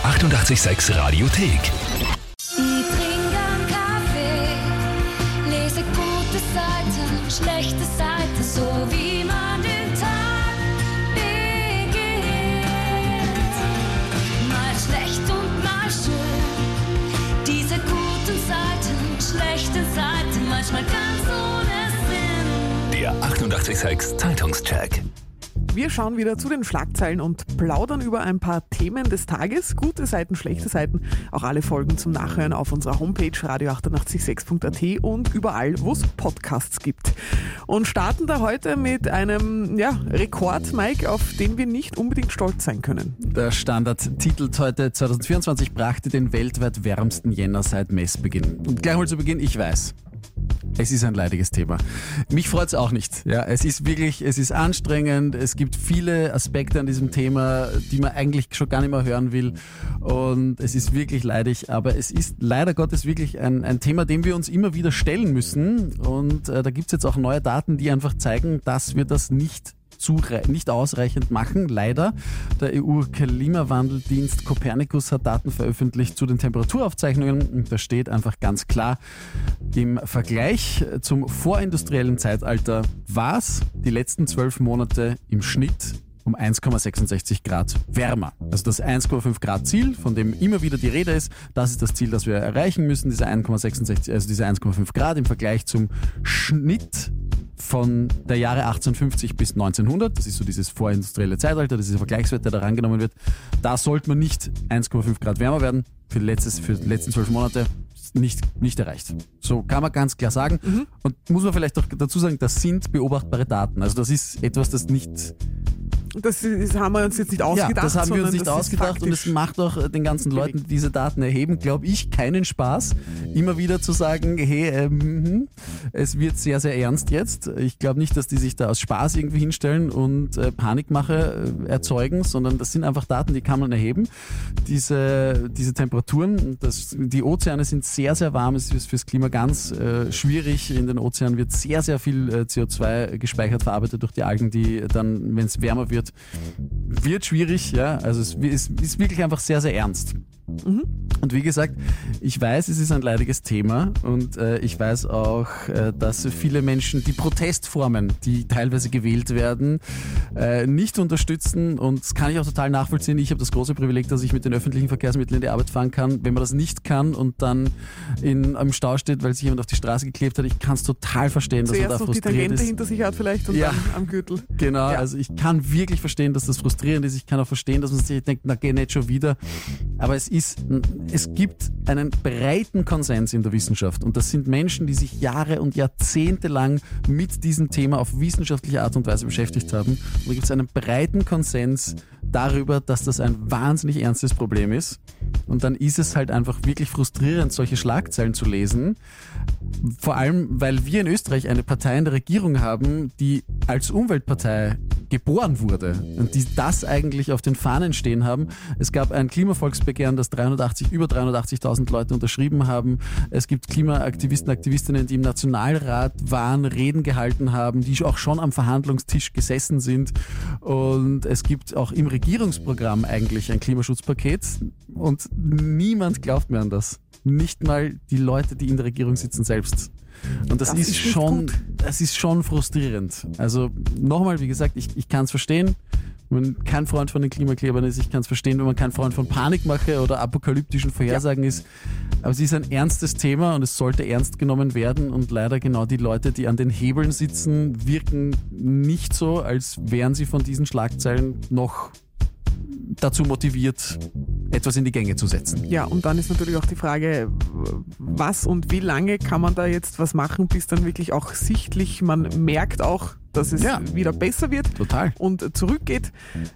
886 Radiothek. Ich trinke einen Kaffee, lese gute Seiten, schlechte Seiten, so wie man den Tag beginnt. Mal schlecht und mal schön, diese guten Seiten, schlechten Seiten, manchmal ganz ohne Sinn. Der 886 Zeitungscheck. Wir schauen wieder zu den Schlagzeilen und plaudern über ein paar Themen des Tages. Gute Seiten, schlechte Seiten. Auch alle Folgen zum Nachhören auf unserer Homepage radio886.at und überall, wo es Podcasts gibt. Und starten da heute mit einem Rekord, Mike, auf den wir nicht unbedingt stolz sein können. Der Standard titelt heute: 2024 brachte den weltweit wärmsten Jänner seit Messbeginn. Und gleich mal zu Beginn, ich weiß, es ist ein leidiges Thema. Mich freut es auch nicht. Ja, es ist anstrengend. Es gibt viele Aspekte an diesem Thema, die man eigentlich schon gar nicht mehr hören will. Und es ist wirklich leidig. Aber es ist leider Gottes wirklich ein Thema, dem wir uns immer wieder stellen müssen. Und da gibt es jetzt auch neue Daten, die einfach zeigen, dass wir das nicht ausreichend machen, leider. Der EU-Klimawandeldienst Copernicus hat Daten veröffentlicht zu den Temperaturaufzeichnungen und da steht einfach ganz klar, im Vergleich zum vorindustriellen Zeitalter war es die letzten 12 Monate im Schnitt um 1,66 Grad wärmer. Also das 1,5 Grad Ziel, von dem immer wieder die Rede ist, das ist das Ziel, das wir erreichen müssen, diese 1,5 Grad im Vergleich zum Schnitt von der Jahre 1850 bis 1900, das ist so dieses vorindustrielle Zeitalter, das ist der Vergleichswert, der da rangenommen wird, da sollte man nicht 1,5 Grad wärmer werden, für die letzten 12 Monate nicht erreicht. So kann man ganz klar sagen. Und muss man vielleicht auch dazu sagen, das sind beobachtbare Daten. Also das ist etwas, das nicht... Das haben wir uns jetzt nicht ausgedacht. Ja, das haben wir uns nicht ausgedacht und es macht auch den ganzen Leuten, die diese Daten erheben, glaube ich, keinen Spaß, immer wieder zu sagen, hey, es wird sehr, sehr ernst jetzt. Ich glaube nicht, dass die sich da aus Spaß irgendwie hinstellen und Panikmache erzeugen, sondern das sind einfach Daten, die kann man erheben. Diese Temperaturen, die Ozeane sind sehr, sehr warm, es ist fürs Klima ganz schwierig. In den Ozeanen wird sehr, sehr viel CO2 gespeichert, verarbeitet durch die Algen, die dann, wenn es wärmer wird schwierig, ja, also es ist wirklich einfach sehr, sehr ernst. Und wie gesagt, ich weiß, es ist ein leidiges Thema und ich weiß auch, dass viele Menschen die Protestformen, die teilweise gewählt werden, nicht unterstützen und das kann ich auch total nachvollziehen. Ich habe das große Privileg, dass ich mit den öffentlichen Verkehrsmitteln in die Arbeit fahren kann. Wenn man das nicht kann und dann am Stau steht, weil sich jemand auf die Straße geklebt hat, ich kann es total verstehen, dass man da frustriert ist. Zuerst noch die Tangente hinter sich hat vielleicht und dann am Gürtel. Genau, also ich kann wirklich verstehen, dass das frustrierend ist. Ich kann auch verstehen, dass man sich denkt, na geh nicht schon wieder. Aber es gibt einen breiten Konsens in der Wissenschaft und das sind Menschen, die sich Jahre und Jahrzehnte lang mit diesem Thema auf wissenschaftliche Art und Weise beschäftigt haben. Und da gibt es einen breiten Konsens darüber, dass das ein wahnsinnig ernstes Problem ist. Und dann ist es halt einfach wirklich frustrierend, solche Schlagzeilen zu lesen. Vor allem, weil wir in Österreich eine Partei in der Regierung haben, die als Umweltpartei geboren wurde und die das eigentlich auf den Fahnen stehen haben. Es gab ein Klimavolksbegehren, das über 380.000 Leute unterschrieben haben. Es gibt Klimaaktivisten, Aktivistinnen, die im Nationalrat waren, Reden gehalten haben, die auch schon am Verhandlungstisch gesessen sind. Und es gibt auch im Regierungsprogramm eigentlich ein Klimaschutzpaket und niemand glaubt mehr an das. Nicht mal die Leute, die in der Regierung sitzen selbst. Und das ist schon frustrierend. Also nochmal, wie gesagt, ich kann es verstehen, wenn man kein Freund von den Klimaklebern ist. Ich kann es verstehen, wenn man kein Freund von Panikmache oder apokalyptischen Vorhersagen ist. Aber es ist ein ernstes Thema und es sollte ernst genommen werden. Und leider genau die Leute, die an den Hebeln sitzen, wirken nicht so, als wären sie von diesen Schlagzeilen noch dazu motiviert, etwas in die Gänge zu setzen. Ja, und dann ist natürlich auch die Frage, was und wie lange kann man da jetzt was machen, bis dann wirklich auch sichtlich, man merkt auch, dass es wieder besser wird. Total. Und zurückgeht.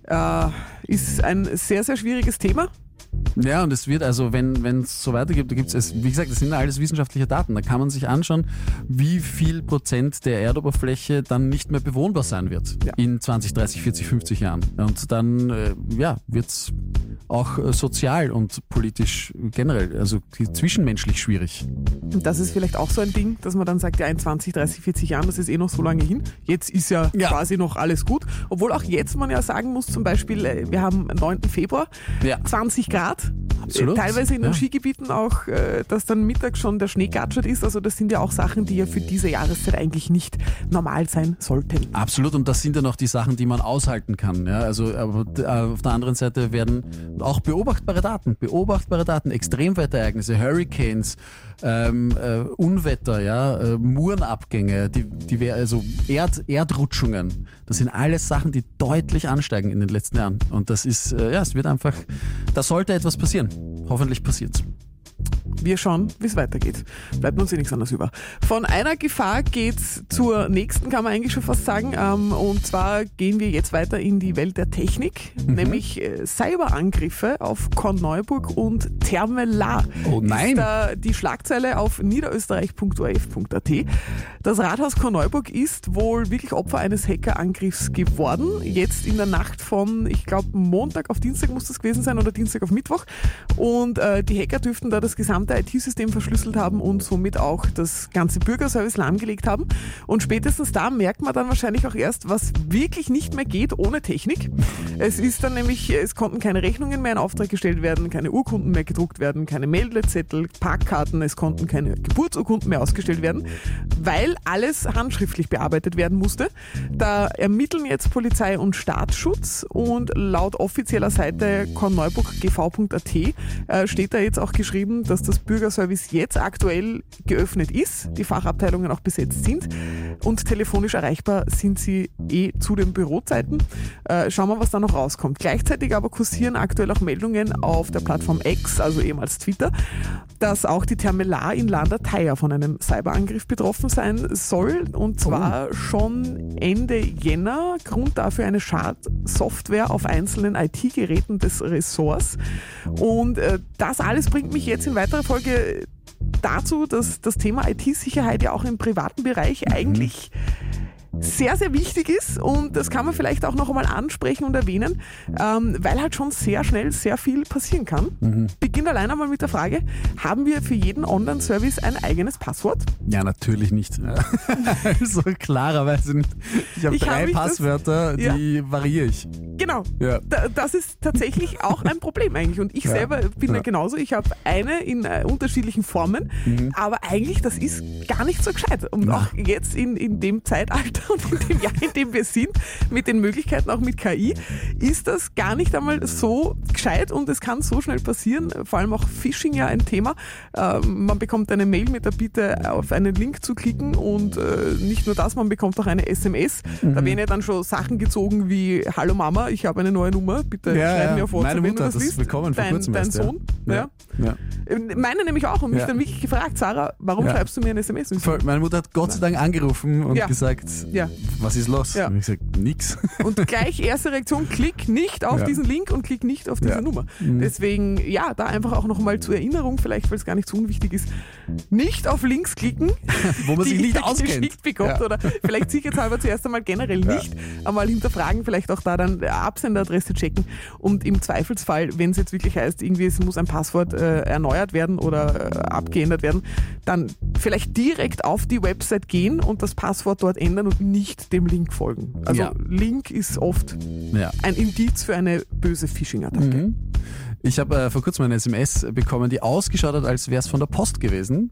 Ist ein sehr, sehr schwieriges Thema. Ja, und es wird also, wenn es so weitergeht, da gibt es, wie gesagt, das sind alles wissenschaftliche Daten. Da kann man sich anschauen, wie viel Prozent der Erdoberfläche dann nicht mehr bewohnbar sein wird in 20, 30, 40, 50 Jahren. Und dann wird es auch sozial und politisch generell, also zwischenmenschlich schwierig. Und das ist vielleicht auch so ein Ding, dass man dann sagt, ja, in 20, 30, 40 Jahren, das ist eh noch so lange hin. Jetzt ist ja quasi noch alles gut. Obwohl auch jetzt man ja sagen muss, zum Beispiel, wir haben 9. Februar, 20 Grad. Absolut. Teilweise in den Skigebieten auch, dass dann mittags schon der Schnee gatschert ist. Also das sind ja auch Sachen, die ja für diese Jahreszeit eigentlich nicht normal sein sollten. Absolut, und das sind ja noch die Sachen, die man aushalten kann. Ja? Also aber auf der anderen Seite werden auch beobachtbare Daten, Extremwetterereignisse, Hurricanes, Unwetter, ja, Murenabgänge, also Erdrutschungen. Das sind alles Sachen, die deutlich ansteigen in den letzten Jahren. Und das ist, es wird einfach, da sollte etwas passieren. Hoffentlich passiert's. Wir schauen, wie es weitergeht. Bleibt uns nichts anderes über. Von einer Gefahr geht's zur nächsten, kann man eigentlich schon fast sagen. Und zwar gehen wir jetzt weiter in die Welt der Technik, nämlich Cyberangriffe auf Korneuburg und Termelar. Oh nein! Ist da die Schlagzeile auf niederösterreich.orf.at. Das Rathaus Korneuburg ist wohl wirklich Opfer eines Hackerangriffs geworden. Jetzt in der Nacht von, ich glaube, Montag auf Dienstag muss das gewesen sein oder Dienstag auf Mittwoch. Und die Hacker dürften da das gesamte IT-System verschlüsselt haben und somit auch das ganze Bürgerservice lahmgelegt haben. Und spätestens da merkt man dann wahrscheinlich auch erst, was wirklich nicht mehr geht ohne Technik. Es ist dann nämlich, es konnten keine Rechnungen mehr in Auftrag gestellt werden, keine Urkunden mehr gedruckt werden, keine Meldezettel, Parkkarten, es konnten keine Geburtsurkunden mehr ausgestellt werden, weil alles handschriftlich bearbeitet werden musste. Da ermitteln jetzt Polizei und Staatsschutz und laut offizieller Seite korneuburggv.at steht da jetzt auch geschrieben, dass das Bürgerservice jetzt aktuell geöffnet ist, die Fachabteilungen auch besetzt sind und telefonisch erreichbar sind sie zu den Bürozeiten. Schauen wir, was da noch rauskommt. Gleichzeitig aber kursieren aktuell auch Meldungen auf der Plattform X, also ehemals Twitter, dass auch die Termelar in Landertheier von einem Cyberangriff betroffen sein soll und zwar schon Ende Jänner. Grund dafür eine Schadsoftware auf einzelnen IT-Geräten des Ressorts. Und das alles bringt mich jetzt in weiterer Folge dazu, dass das Thema IT-Sicherheit ja auch im privaten Bereich eigentlich sehr, sehr wichtig ist und das kann man vielleicht auch noch einmal ansprechen und erwähnen, weil halt schon sehr schnell sehr viel passieren kann. Beginnt allein einmal mit der Frage, haben wir für jeden Online-Service ein eigenes Passwort? Ja, natürlich nicht. So klarerweise nicht. Ich habe 3 Passwörter, die variiere ich. Genau, Ja. Das ist tatsächlich auch ein Problem eigentlich und ich selber bin ja genauso, ich habe eine in unterschiedlichen Formen, aber eigentlich das ist gar nicht so gescheit und auch jetzt in dem Zeitalter und in dem Jahr, in dem wir sind, mit den Möglichkeiten auch mit KI, ist das gar nicht einmal so gescheit und es kann so schnell passieren, vor allem auch Phishing ja ein Thema. Man bekommt eine Mail mit der Bitte auf einen Link zu klicken und nicht nur das, man bekommt auch eine SMS. Da werden ja dann schon Sachen gezogen wie Hallo Mama, ich habe eine neue Nummer, bitte schreib mir auf WhatsApp, meine wenn Mutter du das hat das liest. bekommen vor kurzem Dein erst, Sohn. Ja. Meine nämlich auch und mich dann wirklich gefragt, Sarah, warum schreibst du mir eine SMS? Voll. Meine Mutter hat Gott sei Dank angerufen und gesagt, Ja. was ist los? Ja. Und ich gesagt, nix. Und gleich erste Reaktion, klick nicht auf diesen Link und klick nicht auf diese Nummer. Deswegen, da einfach auch nochmal zur Erinnerung, vielleicht weil es gar nicht so unwichtig ist, nicht auf Links klicken, Wo man sich die nicht ihr auskennt. geschickt bekommt oder vielleicht sicherheitshalber zuerst einmal generell nicht, einmal hinterfragen, vielleicht auch da dann Absenderadresse checken und im Zweifelsfall, wenn es jetzt wirklich heißt, irgendwie es muss ein Passwort erneuert werden oder abgeändert werden, dann vielleicht direkt auf die Website gehen und das Passwort dort ändern und nicht dem Link folgen. Also Link ist oft ein Indiz für eine böse Phishing-Attacke. Ich habe vor kurzem eine SMS bekommen, die ausgeschaut hat, als wäre es von der Post gewesen.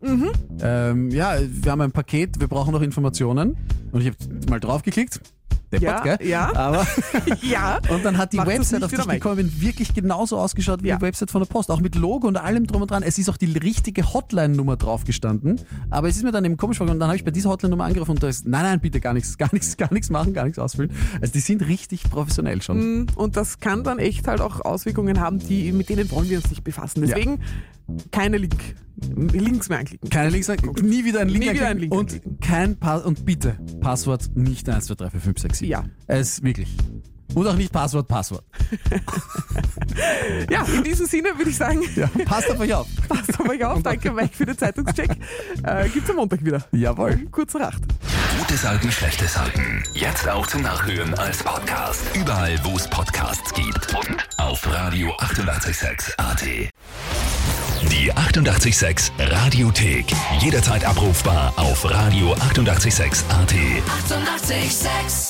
Wir haben ein Paket, wir brauchen noch Informationen. Und ich habe mal draufgeklickt. Deppert, gell? Ja. Aber Ja. und dann hat die Macht das Website, nicht auf die wieder ich Mike. gekommen bin, wirklich genauso ausgeschaut wie die Website von der Post. Auch mit Logo und allem drum und dran. Es ist auch die richtige Hotline-Nummer drauf gestanden. Aber es ist mir dann eben komisch vorgekommen. Und dann habe ich bei dieser Hotline-Nummer angerufen und da ist, nein, bitte gar nichts machen, gar nichts ausfüllen. Also die sind richtig professionell schon. Und das kann dann echt halt auch Auswirkungen haben, mit denen wollen wir uns nicht befassen. Deswegen keine Links mehr anklicken. Keine Links, nie wieder ein Link Nie wieder ein anklicken. Link Und kein und bitte Passwort nicht 1, 2, 3, 4, 5, 6, 7. Ja. Es wirklich. Und auch nicht Passwort. Ja, in diesem Sinne würde ich sagen, Passt auf euch auf. passt auf euch auf. Danke, Mike, für den Zeitungscheck. Gibt's am Montag wieder. Jawohl. Kurz nach 8. Gute Seiten, schlechte Seiten. Jetzt auch zum Nachhören als Podcast. Überall, wo es Podcasts gibt. Und auf Radio 886 AT. Die 886 Radiothek. Jederzeit abrufbar auf Radio 886 AT. 886